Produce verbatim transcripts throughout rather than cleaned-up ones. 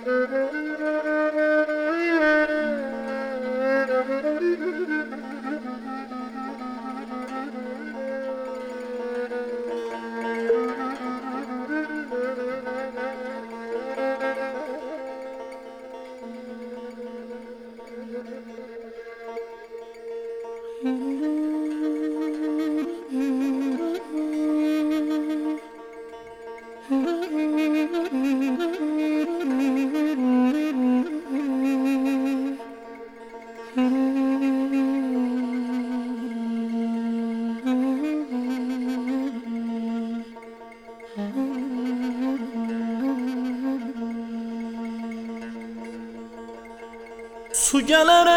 Su gelir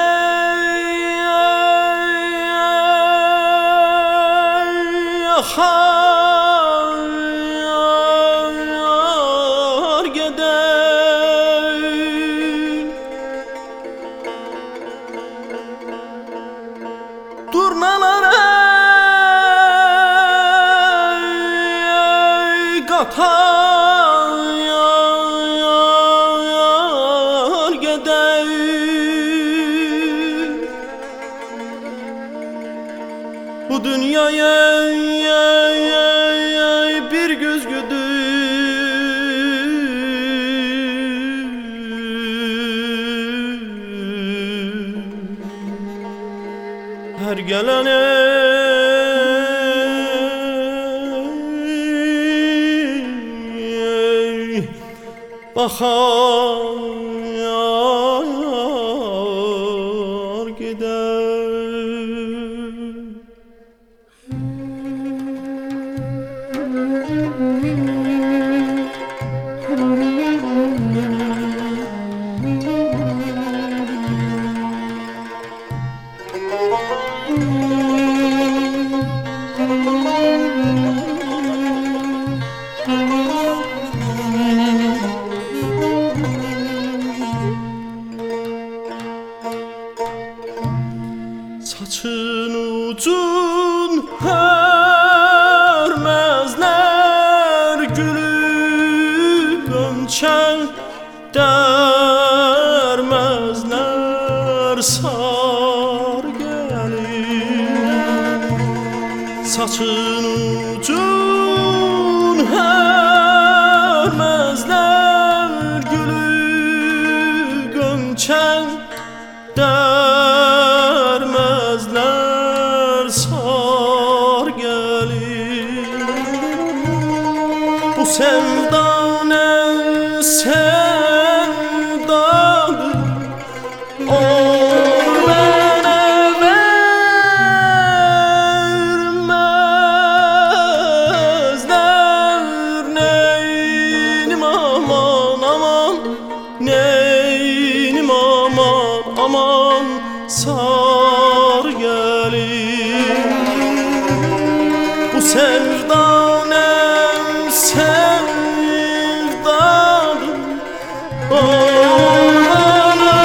akar gider, durnalara katar gider. Bu dünyaya bir göz güdür, her gelene bakar gider. Saçın ucun hörmezler, gülü gönçen dermezler, sar gelir. Saçın ucun hörmezler, gülü gönçen dermezler, sar gelir. Bu sevda ne sevdadır, o bana vermezler. Neynim aman aman, neynim aman aman, sar gelir. Bu sevda ne sevdadır, o bana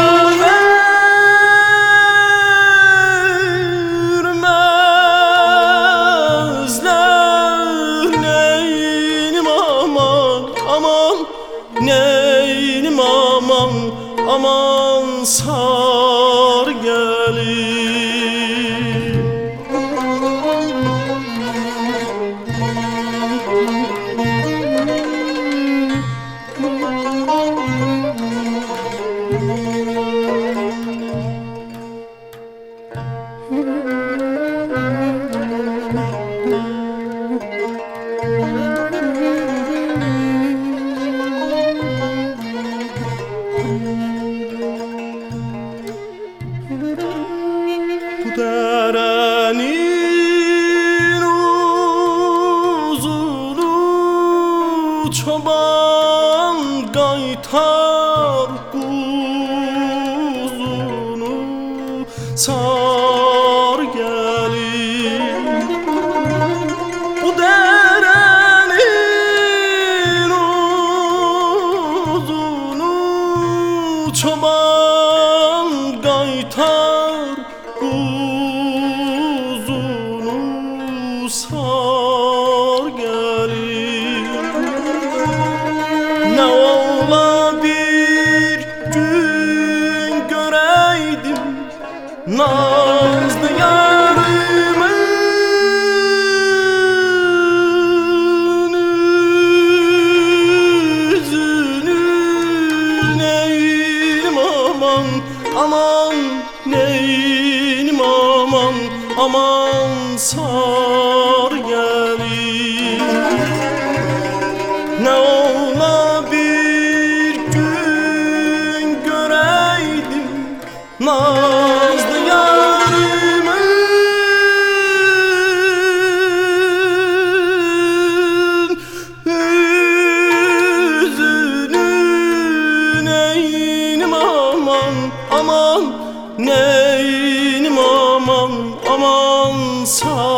vermezler. Neynim aman aman, neynim aman aman, sar gelir. Bu derenin uzunu çoban kaytar kuzunu, sar gelir. Bu derenin uzunu çoban kaytar kuzunu, sar gelir. Ne ola bir aman neynim aman aman sar gelin. Ne ola bir gün göreydim nazlı yarımın yüzünü. Neynim aman aman neynim aman aman sar